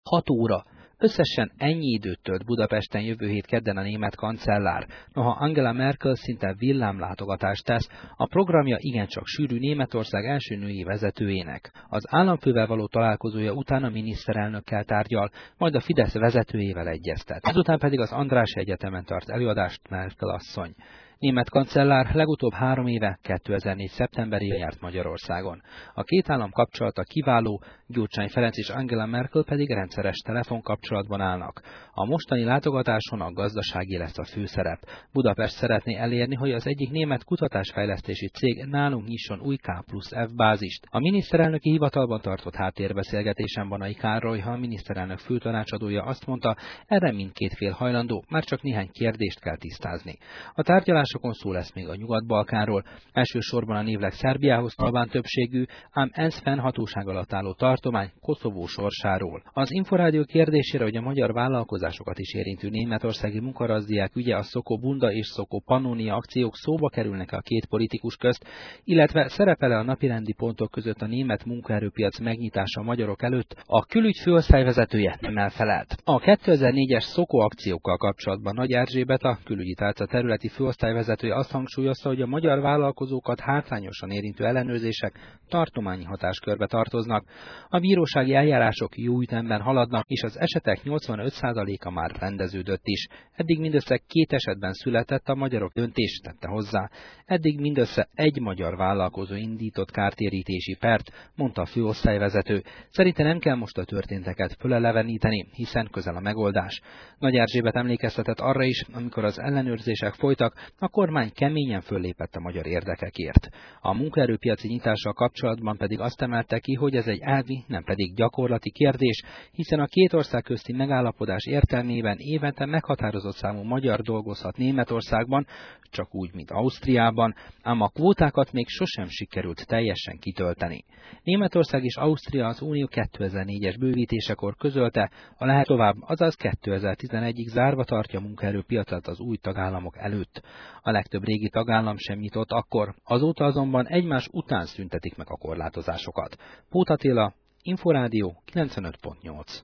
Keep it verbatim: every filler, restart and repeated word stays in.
hat óra. Összesen ennyi időt tölt Budapesten jövő hét kedden a német kancellár. Noha Angela Merkel szinte villámlátogatást tesz, a programja igencsak sűrű Németország első női vezetőjének. Az államfővel való találkozója után a miniszterelnökkel tárgyal, majd a Fidesz vezetőjével egyeztet. Ezután pedig az Andrássy Egyetemen tart előadást Merkel asszony. Német kancellár legutóbb három éve, kétezer-négy szeptemberében járt Magyarországon. A két állam kapcsolata kiváló, Gyurcsány Ferenc és Angela Merkel pedig rendszeres telefonkapcsolatban állnak. A mostani látogatáson a gazdasági lesz a főszerep. Budapest szeretné elérni, hogy az egyik német kutatásfejlesztési cég nálunk nyisson új K plusz F bázist. A miniszterelnöki hivatalban tartott háttérbeszélgetésen Banai Károly, a miniszterelnök főtanácsadója azt mondta, erre mindkét fél hajlandó, már csak néhány kérdést kell tisztázni. A tárgyalásokon szó lesz még a Nyugat-Balkánról, elsősorban a névleg Szerbiához talván többségű, ám ENSZ fennhatóság alatt álló tartomány Koszovó sorsáról. Az Inforádió kérdésére, hogy a magyar vállalkozásokat is érintő németországi munkarazdíják ügye, a Szoko Bunda és Szoko Pannonia akciók szóba kerülnek a két politikus közt, illetve szerepele a napirendi pontok között a német munkaerőpiac megnyitása a magyarok előtt, a külügy főosztályvezetője nem elfelelt. A kétezer-négyes Szoko akciókkal kapcsolatban Nagy Erzsébet, a külügyi tárca területi főosztályvezetője azt hangsúlyozta, hogy a magyar vállalkozókat hátrányosan érintő ellenőrzések tartományi hatáskörbe tartoznak. A bírósági eljárások jó ütemben haladnak, és az esetek nyolcvanöt százaléka már rendeződött is. Eddig mindössze két esetben született, a magyarok döntést tette hozzá. Eddig mindössze egy magyar vállalkozó indított kártérítési pert, mondta a főosztályvezető. Szerinte nem kell most a történteket föleleveníteni, hiszen közel a megoldás. Nagy Erzsébet emlékeztetett arra is, amikor az ellenőrzések folytak, a kormány keményen föllépett a magyar érdekekért. A munkaerőpiaci nyitással kapcsolatban pedig azt emelte ki, hogy ez egy elvi, nem pedig gyakorlati kérdés, hiszen a két ország közti megállapodás értelmében évente meghatározott számú magyar dolgozhat Németországban, csak úgy, mint Ausztriában, ám a kvótákat még sosem sikerült teljesen kitölteni. Németország és Ausztria az Unió kétezer-négyes bővítésekor közölte, a lehet tovább, azaz kétezer-tizenegyig zárva tartja a munkaerőpiacot az új tagállamok előtt. A legtöbb régi tagállam sem nyitott akkor, azóta azonban egymás után szüntetik meg a korlátozásokat. Póth Attila, Inforádió kilencvenöt pont nyolc.